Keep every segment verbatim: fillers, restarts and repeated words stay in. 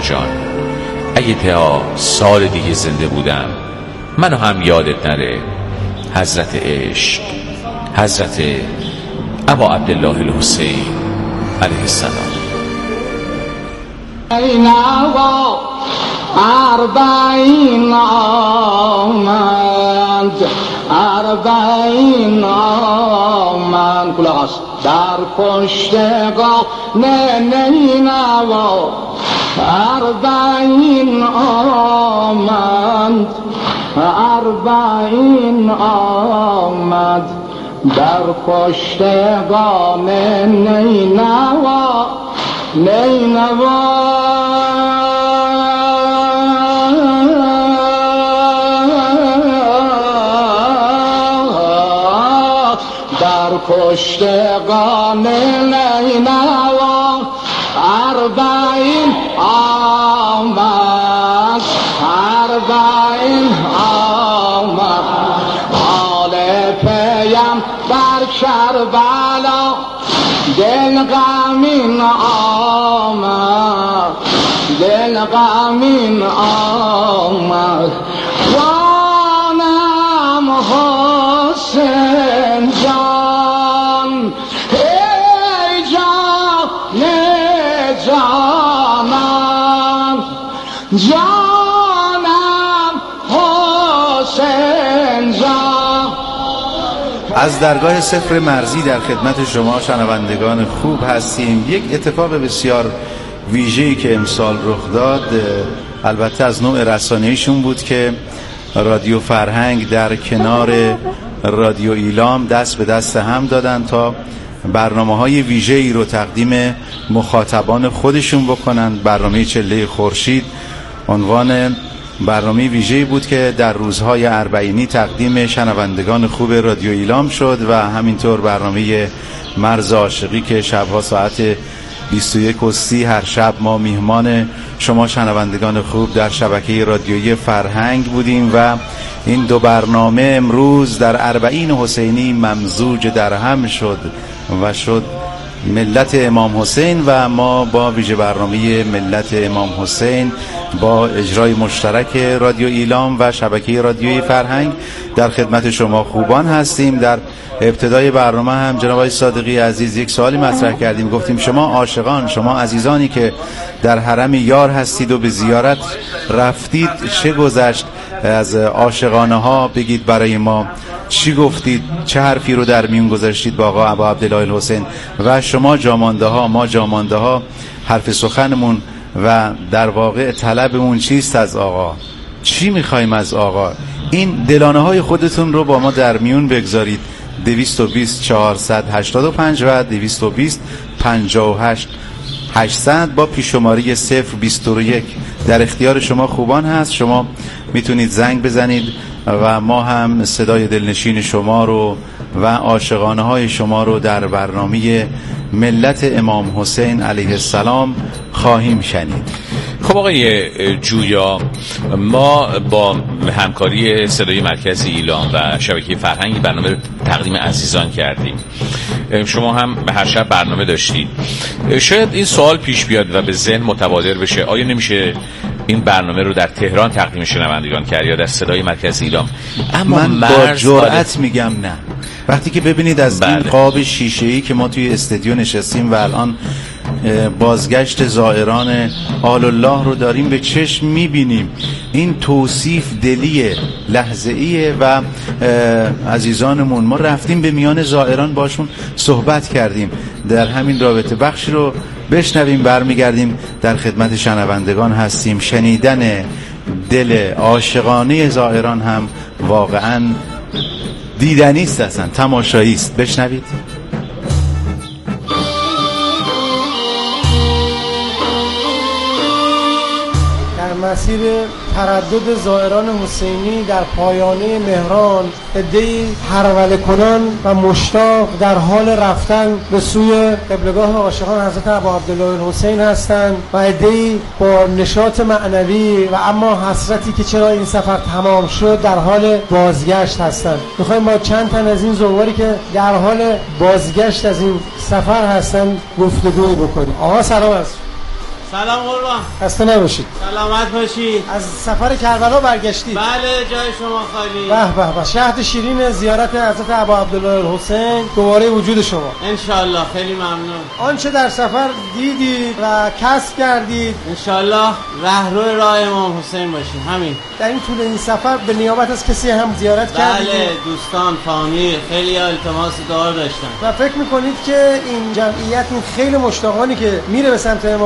جان، اگه تا سال دیگه زنده بودم منو هم یادت نره. حضرت عشق، حضرت ابا عبدالله الحسین علیه السلام. این آقا اربعین آمد، اربعین آمد کلاس در پشتگاه نه نه این آقا اربعین آمد، اربعین آمد در پشتگاه نینوا نینوا در پشتگاه نینوا اربعین آمد، اربعین آمد آل پیم بر کربلا دل غمین آمد، دل غمین آمد جانم حسین جان، ای جان جانم جانم حسین جان. از درگاه صفر مرزی در خدمت شما شنوندگان خوب هستیم. یک اتفاق بسیار ویژه‌ای که امسال رخ داد، البته از نوع رسانه‌ایشون بود که رادیو فرهنگ در کنار رادیو ایلام دست به دست هم دادن تا برنامه‌های ویژه‌ای رو تقدیم مخاطبان خودشون بکنن. برنامه چله خورشید عنوان برنامه ویژه‌ای بود که در روزهای اربعینی تقدیم شنوندگان خوب رادیو ایلام شد و همینطور برنامه مرز عاشقی که شبها ساعت بیست و یک و سی هر شب ما میهمان شما شنوندگان خوب در شبکه رادیویی فرهنگ بودیم و این دو برنامه امروز در اربعین حسینی ممزوج در هم شد و شد ملت امام حسین و ما با ویژه برنامه ملت امام حسین با اجرای مشترک رادیو ایلام و شبکه رادیویی فرهنگ در خدمت شما خوبان هستیم. در ابتدای برنامه هم جناب آقای صادقی عزیز یک سوالی مطرح کردیم، گفتیم شما عاشقان، شما عزیزانی که در حرم یار هستید و به زیارت رفتید، چه گذشت از عاشقانه ها؟ بگید برای ما چی گفتید، چه حرفی رو در میون گذاشتید با آقا ابا عبدالله الحسین و شما جامانده ها، ما جامانده ها حرف سخنمون و در واقع طلبمون چیست از آقا؟ چی میخوایم از آقا؟ این دلانه های خودتون رو با ما در میون بگذارید. دویست و بیست چهارصد و هشتاد و پنج و دویست و بیست پنجاه و هشت هشتصد با پیش‌شماری صفر بیست و یک در اختیار شما خوبان هست. شما میتونید زنگ بزنید و ما هم صدای دلنشین شما رو و عاشقانه های شما رو در برنامه ملت امام حسین علیه السلام خواهیم شنید. خب آقای جویا، ما با همکاری صدای مرکز ایلام و شبکه فرهنگ برنامه تقدیم عزیزان کردیم. شما هم هر شب برنامه داشتید. شاید این سوال پیش بیاد و به ذهن متبادر بشه، آیا نمیشه این برنامه رو در تهران تقدیم شنوندگان کرد یا در صدای مرکز ایلام؟ اما من با جرأت میگم نه. وقتی که ببینید از بله. این قاب شیشه‌ای که ما توی استودیو نشستیم و الان بازگشت زائران آل الله رو داریم به چشم میبینیم، این توصیف دلیه، لحظه‌ایه و عزیزانمون ما رفتیم به میان زائران باشون صحبت کردیم. در همین رابطه بخشی رو بشنویم، برمیگردیم در خدمت شنوندگان هستیم. شنیدن دل عاشقانه زائران هم واقعاً دیدنی است، اصلا تماشایی است. بشنوید. در مسیر تردد زائران حسینی در پایانه مهران، عده‌ای هروله‌کنان کنان و مشتاق در حال رفتن به سوی قبلگاه عاشقان حضرت ابا عبدالله الحسین هستند و عده‌ای با نشاط معنوی و اما حسرتی که چرا این سفر تمام شد در حال بازگشت هستند. میخوایم با چند تن از این زواری که در حال بازگشت از این سفر هستند گفتگو بکنیم. آقا سلام است. سلام قربان. خسته نباشید. سلامت باشید. از سفر کربلا برگشتید؟ بله جای شما خالی. به به به. شهد شیرین زیارت حضرت ابا عبدالله الحسین دوباره وجود شما. انشالله. خیلی ممنون. آنچه در سفر دیدید و کسب کردید انشالله رهرو راه امام حسین باشید. همین. در این طول این سفر به نیابت از کسی هم زیارت کردید؟ بله دوستان فامیل خیلی التماس دعا داشتن. و فکر میکنید که این جمعیت این خیلی مشتاقانی که میره به سمت امام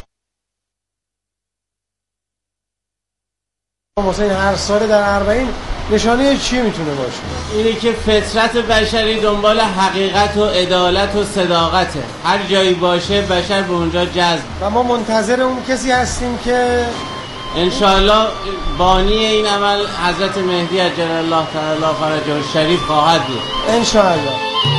حسین هر ساله در اربعین نشانه چی میتونه باشه؟ اینه که فطرت بشری دنبال حقیقت و عدالت و صداقته. هر جایی باشه بشر به اونجا جذب. و ما منتظر اون کسی هستیم که انشاءالله بانی این عمل حضرت مهدی عجل الله تعالی فرجه الشریف خواهد بود. انشاءالله.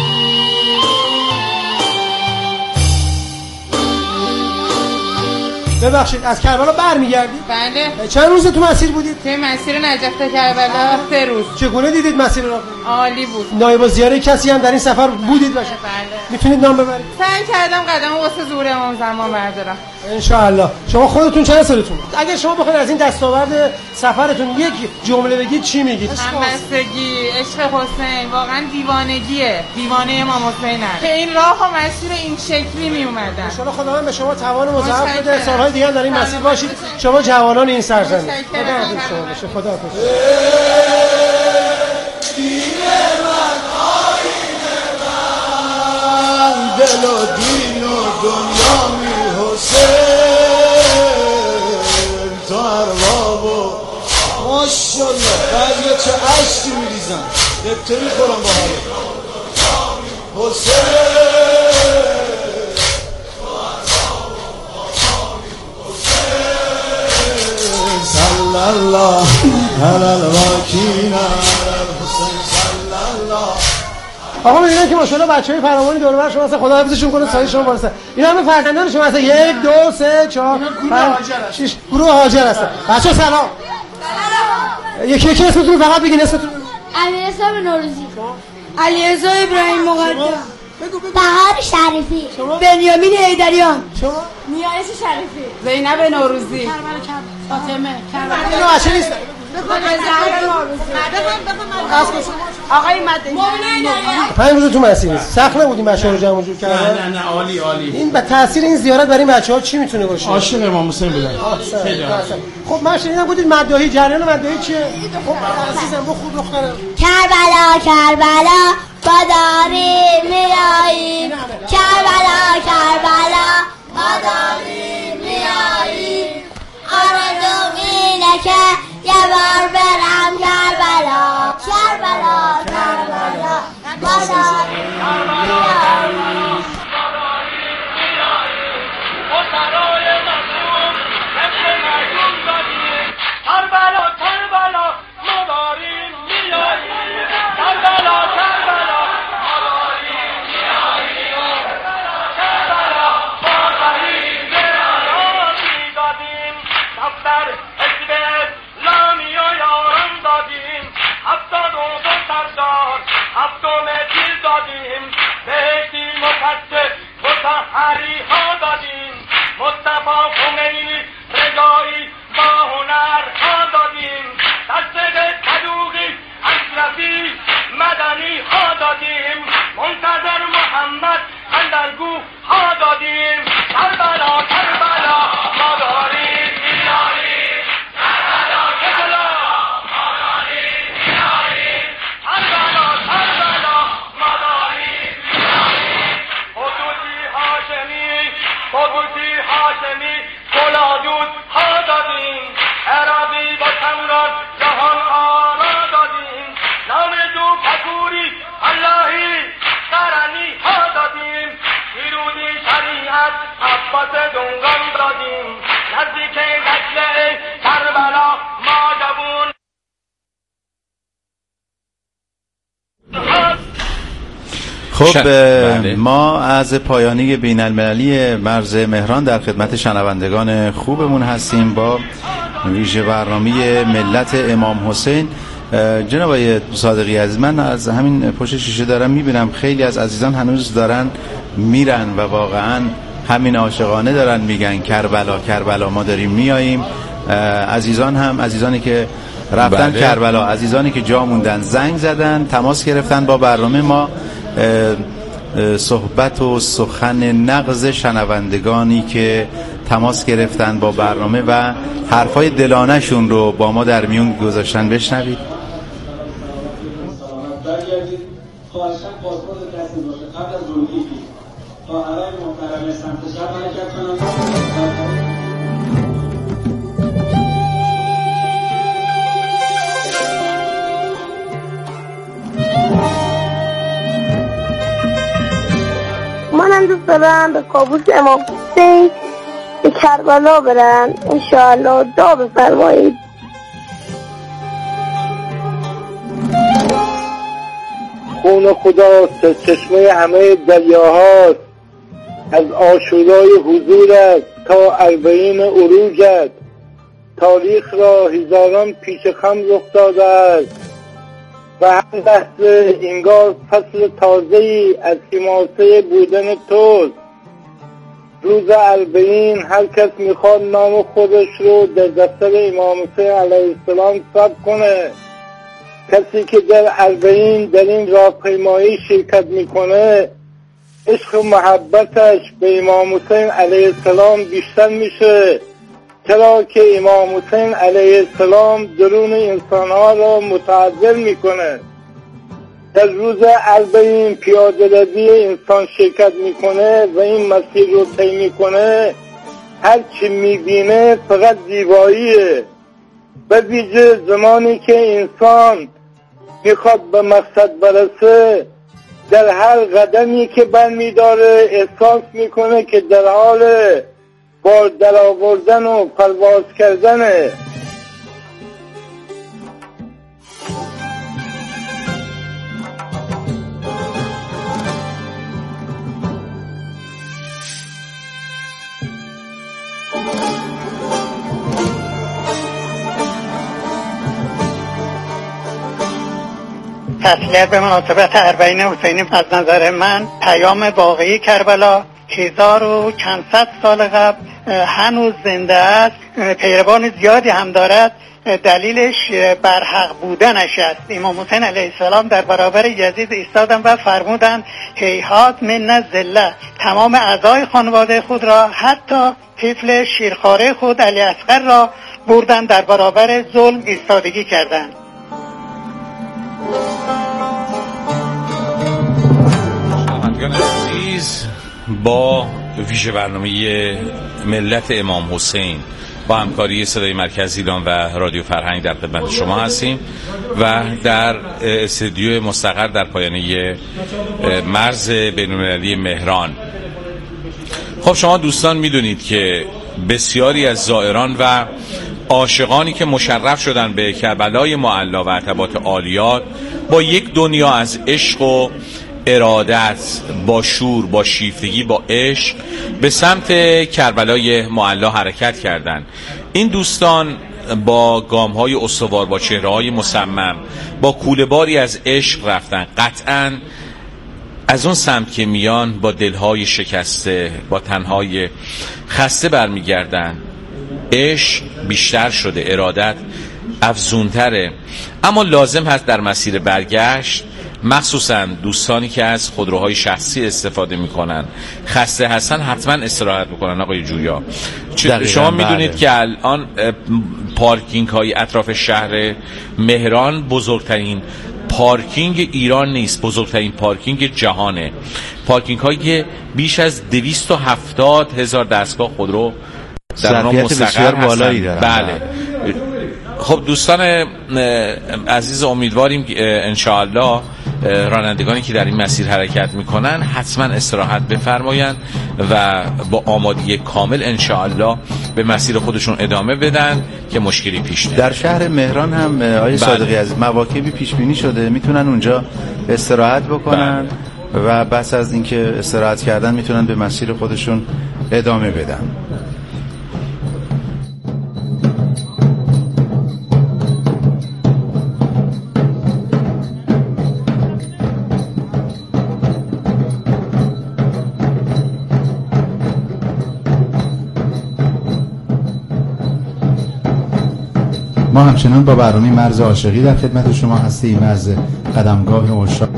ببخشید از کربلا برمیگردید؟ بله. چند روز تو مسیر بودید؟ توی مسیر نجف تا کربلا سه روز. چگونه دیدید مسیر را؟ عالی بود. نایب الزیاره کسی هم در این سفر بودید باشه؟ بله. میتونید نام ببرید؟ سعی کردم قدم واسه ظهور امام زمان بردارم. انشاءالله. شما خودتون چند سالتون؟ اگه شما بخواید از این دستاورد سفرتون یک جمله بگید چی میگید؟ همبستگی، عشق حسین، واقعا دیوانگیه. دیوانه امام حسینم. که این راه و مسیر این شکلی می اومدن. ان شاءالله خداوند به شما توان مضاعف بده. سالهای دیگه هم در این مسیر باشید. شما جوانان این سرزمین. خدا حافظ شما باشه. خدا حافظ. دل و دین و دنیا می حسین تو ارباب و ماشالله بعضی چه عشقی می ریزن دکتر می خورم با حاله حسین صلی الله علی الواکین حسین صلی الله. آقا می‌بینید که ماشاءالله بچه‌های فراوانی دور و بر شما هستن. خدا حفظشون کنه. سایه شما وارسه. اینا همه فرزندان شما هستن. یک دو سه چهار پنج شش گروه هاجر هستن. بچه‌ها سلام. سلام. یکی یکی اسمتون فقط بگین. اسمتون؟ امیررضا نوروزی. علیرضا ابراهیم مقدم. بهار شریفی. بنیامین حیدریان. شما؟ نیایش شریفی. زینب نوروزی. فاطمه. اینا بچه نیستن. آقای مدنی. پنج روز تو مسیر سخت نبودیم بچه‌ها رو جمع جور کردن؟ نه نه عالی عالی. این به تاثیر این زیارت برای این بچه‌ها چی میتونه باشه؟ عاشق امام حسین بودن. خیلی خب من شنیدم گفتید مداحی جریان مداحی چیه؟ خب عزیزم بخو خوب دخترم. کربلا کربلا با داری میایی کربلا کربلا با داری میایی آرزوم اینه که یه بار برم کربلا کربلا کربلا با داری میایی خب ما از پایانی بین المللی مرز مهران در خدمت شنوندگان خوبمون هستیم با ویژه برنامه ملت امام حسین. جناب آقای صادقی عزیز، من از همین پشت شیشه دارم میبینم خیلی از عزیزان هنوز دارن میرن و واقعا همین عاشقانه دارن میگن کربلا کربلا ما داریم میاییم. عزیزان هم عزیزانی که رفتن بله. کربلا، عزیزانی که جا موندن زنگ زدن، تماس گرفتن با برنامه ما. صحبت و سخن نغز شنوندگانی که تماس گرفتن با برنامه و حرفای دلانه شون رو با ما در میون گذاشتن بشنوید. خواهشاً پاسپورت دستی باشه قبل از ورودی تا آقای محترم سمت شب حرکت کنند. منم دوست دارم به کابوس امام حسین به کربلا برم. انشاءالله دعا بفرمایید. خون خدا سرچشمه همه دریاهاست، از عاشورای حضورت تا اربعین عروجت، تاریخ را هزاران پیش خم رخ داده است و هر لحظه انگار فصل تازه‌ای از حماسه بودن توست. روز اربعین هر کس میخواد نام خودش رو در دفتر امام حسین علیه السلام ثبت کنه. کسی که در اربعین در این راهپیمایی شرکت میکنه، عشق و محبتش به امام حسین علیه السلام بیشتر میشه، چرا که امام حسین علیه السلام درون انسانها را متعدل میکنه. در روز اربعین پیاده روی انسان شرکت میکنه و این مسیر رو طی میکنه، هر چی میبینه فقط زیباییه. به ویژه زمانی که انسان میخواد به مقصد برسه، در هر قدمی که برمیداره احساس میکنه که در حال بار در آوردن و پرواز کردنه. تسلیت به مناسبت اربعین حسینی از نظر من پیام واقعی کربلا هزار و چند صد سال قبل هنوز زنده است، پیروان زیادی هم دارد. دلیلش برحق بودنش است. امام حسین علیه السلام در برابر یزید ایستادند و فرمودند هیهات من ذله، تمام اعضای خانواده خود را حتی طفل شیرخواره خود علی اصغر را بردند، در برابر ظلم ایستادگی کردند. شنوندگان عزیز، با ویژه برنامه ملت امام حسین با همکاری صدای مرکز ایران و رادیو فرهنگ در خدمت شما هستیم و در استودیو مستقر در پایانه مرز بین‌المللی مهران. خب شما دوستان میدونید که بسیاری از زائران و عاشقانی که مشرف شدن به کربلای معلا و عتبات عالیات با یک دنیا از عشق و ارادت، با شور، با شیفتگی، با عشق به سمت کربلای معلا حرکت کردند. این دوستان با گام‌های استوار، با چهره‌های مصمم، با کوله‌باری از عشق رفتن. قطعاً از اون سمت که میان با دلهای شکسته، با تنهای خسته برمیگردن. عشق بیشتر شده، ارادت افزونتره، اما لازم هست در مسیر برگشت، مخصوصا دوستانی که از خودروهای شخصی استفاده میکنن، خسته هستن، حتما استراحت بکنن. آقای جویا، شما میدونید که الان پارکینگ های اطراف شهر مهران بزرگترین پارکینگ ایران نیست، بزرگترین پارکینگ جهانه. پارکینگ هایی که بیش از دویست و هفتاد هزار دستگاه خودرو در آن مستقر بالایی دارن. بله. خب دوستان عزیز، امیدواریم انشاءالله رانندگانی که در این مسیر حرکت میکنن حتما استراحت بفرمایند و با آمادگی کامل انشاءالله به مسیر خودشون ادامه بدن که مشکلی پیش نیاد. در شهر مهران هم آقای صادقی از مواکبی پیش بینی شده، میتونن اونجا استراحت بکنن بله. و بس از اینکه استراحت کردن میتونن به مسیر خودشون ادامه بدن. ما همچنان با برنامه مرز عاشقی در خدمت شما هستیم از قدمگاه عشاق.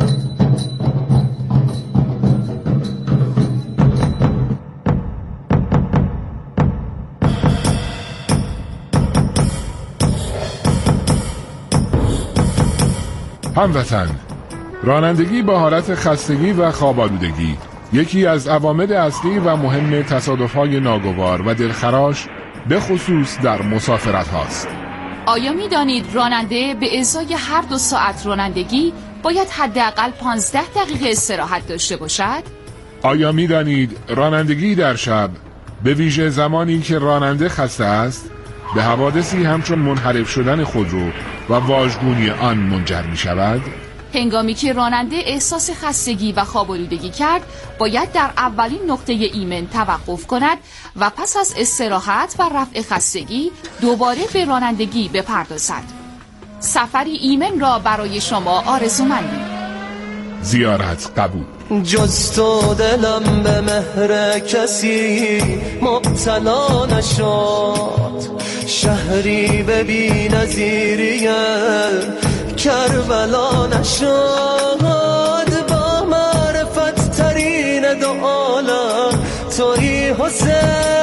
هموطن، رانندگی با حالت خستگی و خواب‌آلودگی یکی از عوامل اصلی و مهم تصادف‌های ناگوار و دلخراش به خصوص در مسافرت هاست. آیا می دانید راننده به ازای هر دو ساعت رانندگی باید حداقل پانزده دقیقه استراحت داشته باشد؟ آیا می دانید رانندگی در شب به ویژه زمانی که راننده خسته است به حوادثی همچون منحرف شدن خودرو و واژگونی آن منجر می شود؟ هنگامی که راننده احساس خستگی و خواب‌آلودگی کرد باید در اولین نقطه ایمن توقف کند و پس از استراحت و رفع خستگی دوباره به رانندگی بپردازد. سفری ایمن را برای شما آرزومندیم. زیارت قبول. جز تو دلم به مهر کسی مبتلا نشد، شهری به بی نظیریه کربلا نشد، با معرفت ترین دو عالم توی حسین،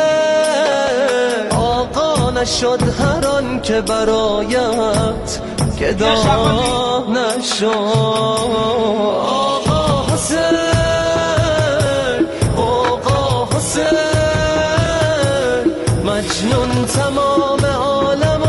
آقا نشد هر آن که برایت گدا نشد، آقا حسین، آقا حسین، مجنون تمام عالم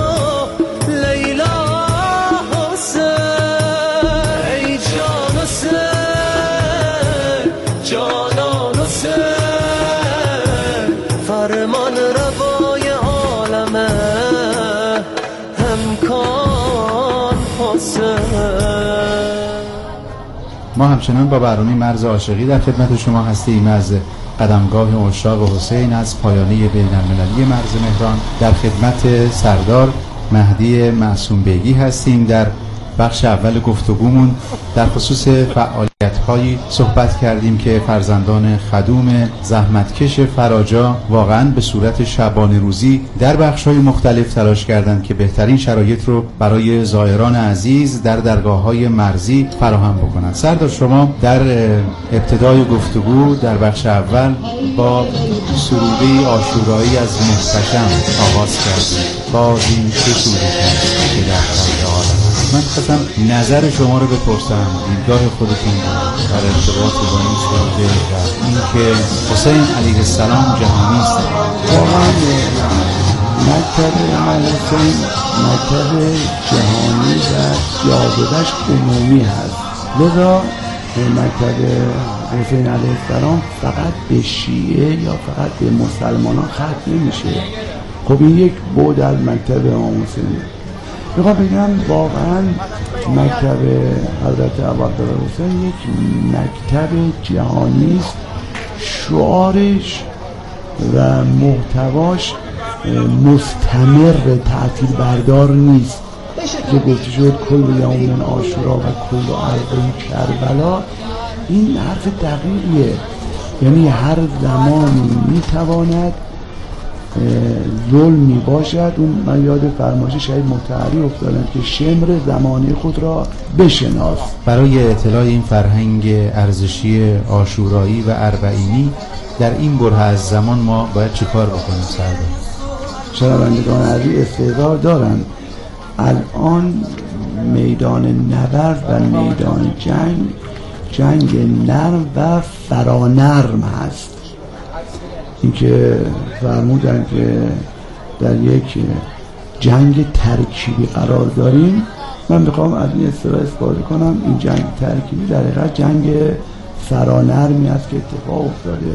ما همچنان با برنامه مرز عاشقی در خدمت شما هستیم از قدمگاه عشاق حسین از پایانه بین المللی مرز مهران. در خدمت سردار مهدی معصوم بیگی هستیم. در بخش اول گفتگومون در خصوص فعالیت‌هایی صحبت کردیم که فرزندان خدوم زحمتکش فراجا واقعاً به صورت شبانه روزی در بخش‌های مختلف تلاش کردند که بهترین شرایط رو برای زائران عزیز در درگاه‌های مرزی فراهم بکنند. سردار، شما در ابتدای گفتگو در بخش اول با سروده عاشورایی از محتشم آغاز کردید. باز این چه سروده که در خلق عالم. من خواستم نظر شما رو بپرسم، دیدگاه خودتون در ارتباط با این سروده و این که حسین علیه السلام جهانی است. واقعا مکتب امام حسین مکتب جهانی و جاذبه‌اش عمومی هست، لذا مکتب حسین علیه السلام فقط به شیعه یا فقط به مسلمانان ختم نمیشه. خب این یک بعد از مکتب امام حسینه. میخوام بگم واقعا مکتب حضرت ابوعبدالله حسین یک مکتب جهانی است. شعارش و محتواش مستمر تعطیل بردار نیست که گفته شد کل یوم عاشورا و کل اربعین کربلا. این حرف دقیقیه، یعنی هر زمانی میتواند ظلمی باشد. اون من یاد فرمایش شهید مطهری افتادم که شمر زمانه خود را بشناس. برای اطلاع این فرهنگ ارزشی عاشورایی و اربعینی در این بره از زمان ما باید چه کار بکنیم سردار؟ شنوندگان عزیز استعدار دارن. الان میدان نبرد و میدان جنگ جنگ نرم و فرانرم هست. اینکه فرمودن که در یک جنگ ترکیبی قرار داریم، من میخوام از این اصطلاح استفاده کنم. این جنگ ترکیبی در حقیقت جنگ فرانرمی است که اتفاق افتاده.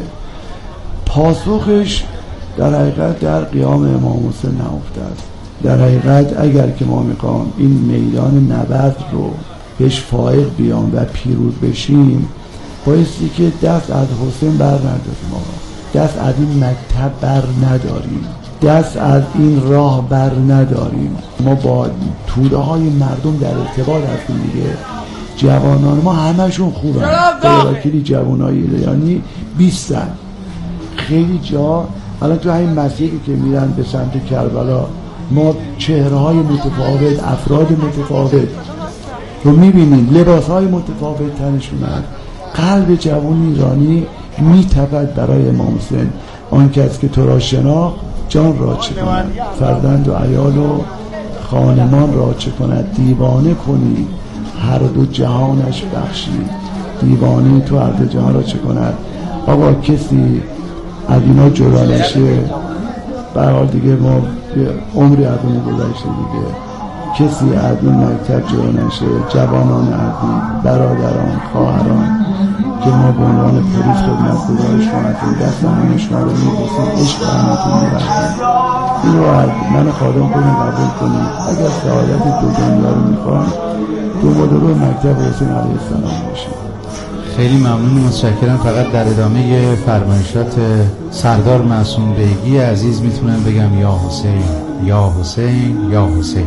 پاسخش در حقیقت در قیام امام حسین نهفته است. در حقیقت اگر که ما میخوام این میدان نبرد رو بهش فائق بیام و پیروز بشیم، بایستی که دست از حسین بر نداریم، دست از این مکتب بر نداریم، دست از این راه بر نداریم. ما با توده های مردم در ارتباط هستیم دیگه. جوانان ما همشون خوبن، وکیلی جوانای ایرانی بیستن. خیلی جا الان تو همین مسیری که میرن به سمت کربلا ما چهره‌های متفاوت، افراد متفاوت رو می‌بینیم، لباس‌های متفاوت تنشونن. قلب جوان ایرانی می‌تپد برای امام حسین، آن کس که تو را شناخت جان را چه کند، فرزند و عیال و خانمان را چه کند. دیوانه کنی هر دو جهانش بخشی، دیوانه تو هر دو جهان را چه کند. آقا کسی از اینا جدا نشه، برحال دیگه ما عمری از اون گذشته دیگه. کسی از این مکتب جدا نشه، جوانان عزیز، برادران، خواهران که ما به عنوان پلیس خدمت گزار شما هستیم، دست همه شما رو می‌بوسیم، عشق همتون می‌ورزیم. این رو از من خادم کنیم قبول کنیم. اگر سعادت دو دنیا رو می‌خوایم، دو مدرو مکتب حسین علیه السلام باشیم. خیلی ممنون، متشکرم. فقط در ادامه فرمایشات سردار معصوم بیگی عزیز میتونم بگم یا حسین، یا حسین، یا حسین.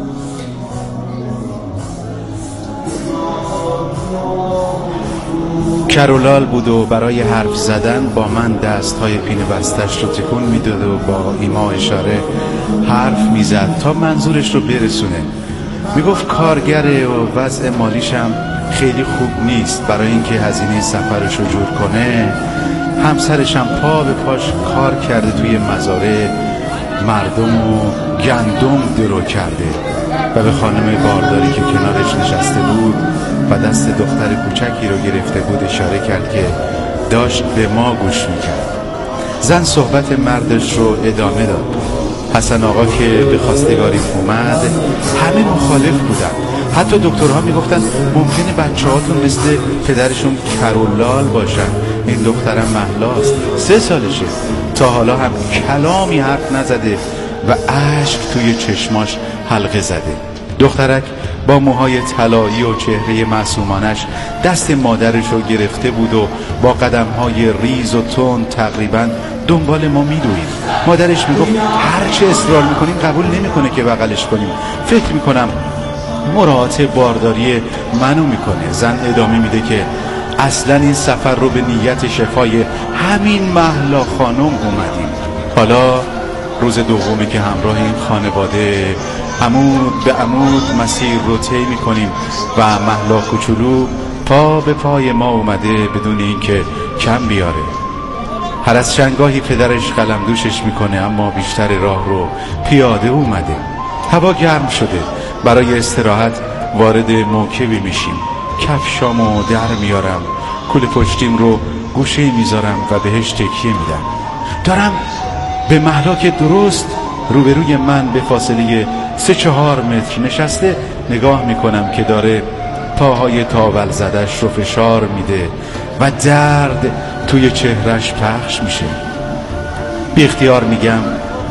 کرولال بود و برای حرف زدن با من دستهای پینه بستش رو تکون میداد و با ایما اشاره حرف میزد تا منظورش رو برسونه. میگفت کارگره و وضع مالیشم خیلی خوب نیست، برای اینکه هزینه سفرش رو جور کنه همسرشم پا به پاش کار کرده توی مزارع مردم و گندم درو کرده و به خانم بارداری که کنارش نشسته بود و دست دختر کوچکی رو گرفته بود اشاره کرد که داشت به ما گوش میکرد. زن صحبت مردش رو ادامه داد. حسن آقا که به خواستگاری اومد همه مخالف بودن، حتی دکترها میگفتن ممکنه بچه هاتون مثل پدرشون کرولال باشن. این دخترم مهلاست، سه سالشه، تا حالا هم کلامی حرف نزده و اشک توی چشماش حلقه زده. دخترک با موهای طلایی و چهره معصومانش دست مادرش رو گرفته بود و با قدم‌های ریز و تند تقریباً دنبال ما میدوید. مادرش میگفت هرچه اصرار میکنیم قبول نمیکنه که بغلش کنیم. فکر میکنم مراعات بارداری منو میکنه. زن ادامه میده که اصلا این سفر رو به نیت شفای همین مهلا خانم اومدیم. حالا روز دومی که همراه این خانواده عمود به عمود مسیر رو طی میکنیم و مهلا کوچولو پا به پای ما اومده بدون اینکه کم بیاره. هر از چندگاهی پدرش قلم دوشش میکنه، اما بیشتر راه رو پیاده اومده. هوا گرم شده، برای استراحت وارد موکبی میشیم. کفشامو در میارم، کوله پشتیم رو گوشه میذارم و بهش تکیه میدم. دارم به مهلا که درست روبروی من به فاصله سه چهار متر نشسته نگاه میکنم که داره پاهای تاول زدش رو فشار میده و درد توی چهرش پخش میشه. بی اختیار میگم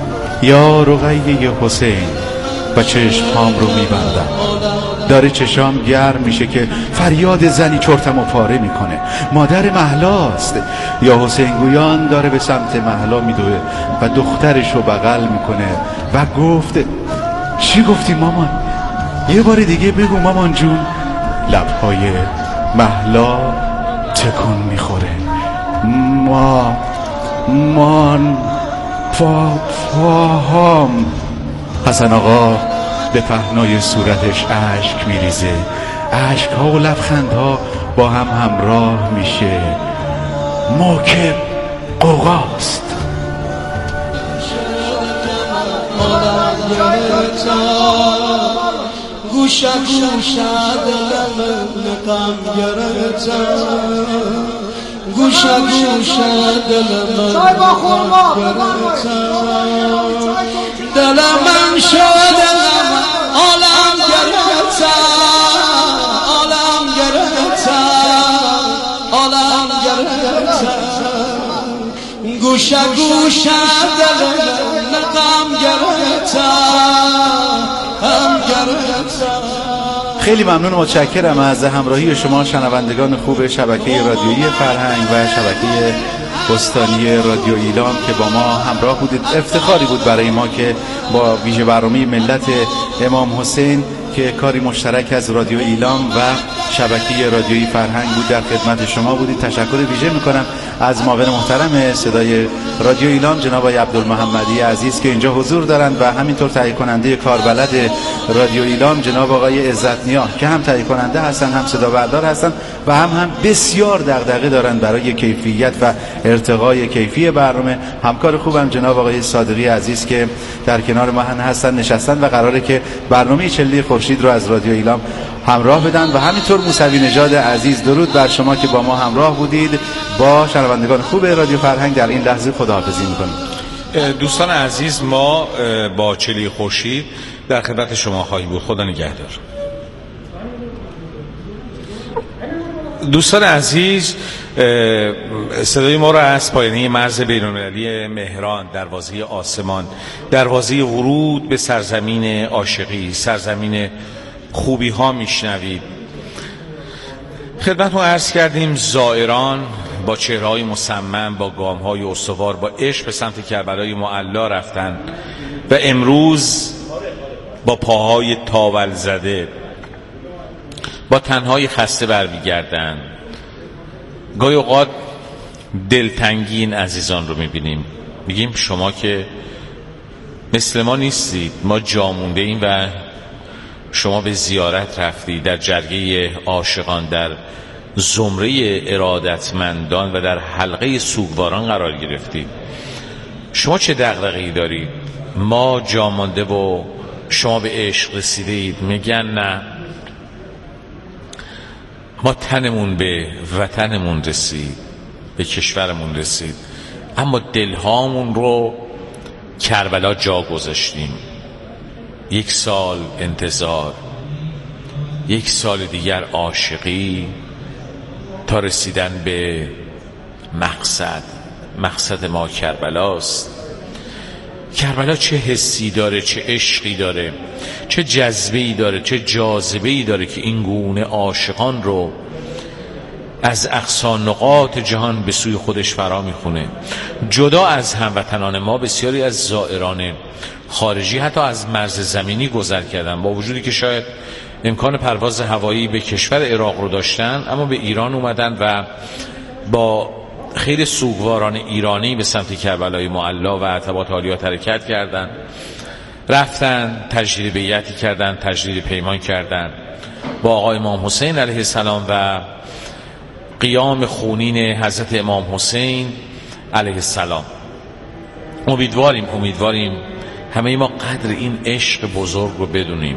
یا رقیه حسین و چشمام رو میبندم. داره چشام گرم میشه که فریاد زنی چرتم و پاره میکنه. مادر مهلاست. یا حسین گویان داره به سمت مهلا میدوه و دخترش رو بغل میکنه و گفت چی گفتی مامان؟ یه بار دیگه بگو مامان جون. لبهای مهلا تکون میخوره. ما مان پا پاهام. حسن آقا به پهنای صورتش اشک میریزه. اشک ها و لبخند ها با هم همراه میشه. موکب قوقاست. گوشه گوشه دلم نقم گرفته، گوشه گوشه دلم نقم گرفته، دلم من شد عالم گرفته، عالم گرفته، عالم گرفته، گوشه گوشه دلم نقم گرفته. خیلی ممنون و متشکرم از همراهی شما شنوندگان خوب شبکه رادیویی فرهنگ و شبکه استانی رادیو ایلام که با ما همراه بودید. افتخاری بود برای ما که با ویژه برنامه ملت امام حسین که کاری مشترک از رادیو ایلام و شبکه رادیویی فرهنگ بود در خدمت شما بودید. تشکر ویژه میکنم از معاون محترم صدای رادیو ایلام جناب آقای عبدالمحمدی عزیز که اینجا حضور دارند و همینطور تهیه کننده کاربلد رادیو ایلام جناب آقای عزت نیا که هم تهیه کننده هستن هم صدا بردار هستن و هم هم بسیار دغدغه دارن برای کیفیت و ارتقای کیفی برنامه. همکار خوبم جناب آقای صادقی عزیز که در کنار ما هستن نشستن و قراره که برنامه چلی خورشید رو از رادیو ایلام همراه بدن و همینطور موسوی نژاد عزیز. درود بر شما که با ما همراه بودید. با شنوندگان خوب رادیو فرهنگ در این لحظه خداحافظی می‌کنیم. دوستان عزیز، ما با چلی خورشید در خدمت شما خواهیم بود. خدا نگهدار. دوستان عزیز، صدای ما را از پایانه مرز بین‌المللی مهران، دروازه آسمان، دروازه ورود به سرزمین عاشقی، سرزمین خوبی ها میشنوید. خدمتتون عرض کردیم زائران با چهره‌های مصمم، با گام‌های استوار، با عشق به سمت کربلای معلا رفتن و امروز با پاهای تاول زده، با تنهای خسته برمیگردن. گاهی اوقات دلتنگی این عزیزان رو میبینیم، میگیم شما که مثل ما نیستید، ما جا مونده ایم و شما به زیارت رفتی، در جرگه عاشقان، در زمره ارادتمندان و در حلقه سوگواران قرار گرفتی. شما چه دغدغه‌ای دارید؟ ما جا مانده و شما به عشق رسیده اید. میگن نه، ما تنمون به وطنمون رسید، به کشورمون رسید، اما دلهامون رو کربلا جا گذاشتیم. یک سال انتظار، یک سال دیگر عاشقی تا رسیدن به مقصد. مقصد ما کربلاست. کربلا چه حسی داره، چه عشقی داره، چه جذبه‌ای داره، چه جاذبه‌ای داره که این گونه عاشقان رو از اقصا نقاط جهان به سوی خودش فرا میخونه. جدا از هموطنان ما، بسیاری از زائران خارجی حتی از مرز زمینی گذر کردن، با وجودی که شاید امکان پرواز هوایی به کشور عراق رو داشتن، اما به ایران اومدن و با خیلی سوگواران ایرانی به سمت کربلای معلا و عتبات عالیات حرکت کردن، رفتن تجدید بیعتی کردن، تجدید پیمان کردن با آقا امام حسین علیه السلام و قیام خونین حضرت امام حسین علیه السلام. امیدواریم امیدواریم همه ما قدر این عشق بزرگ رو بدونیم.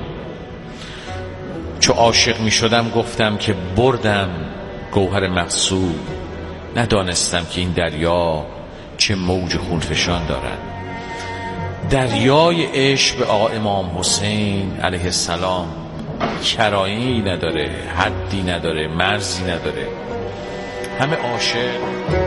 چو عاشق می شدم گفتم که بردم گوهر مقصود، ندانستم که این دریا چه موج خونفشان دارد. دریای عشق به آقا امام حسین علیه السلام کرانه‌ای نداره، حدی نداره، مرزی نداره. همه عاشق.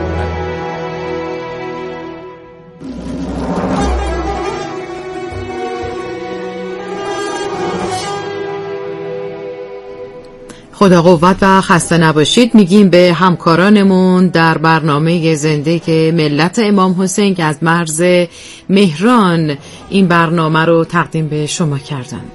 خدا قوت و خسته نباشید میگیم به همکارانمون در برنامه زنده ملت امام حسین که از مرز مهران این برنامه رو تقدیم به شما کردند.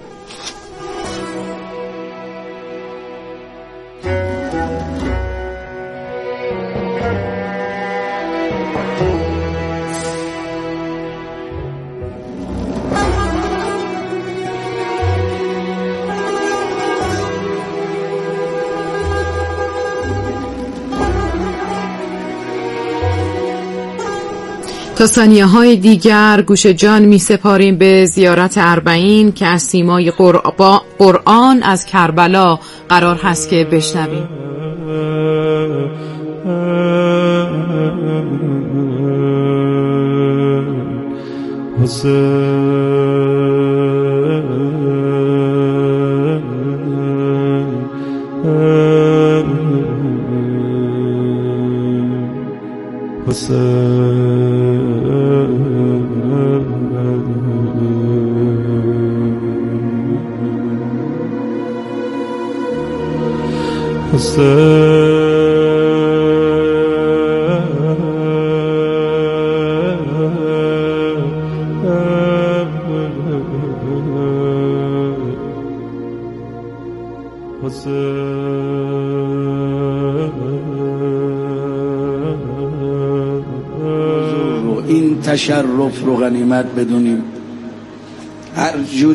تا ثانیه های دیگر گوش جان می سپاریم به زیارت اربعین که از سیمای قرآن از کربلا قرار هست که بشنویم. حسین. این تشرف رو غنیمت بدونیم. هر جور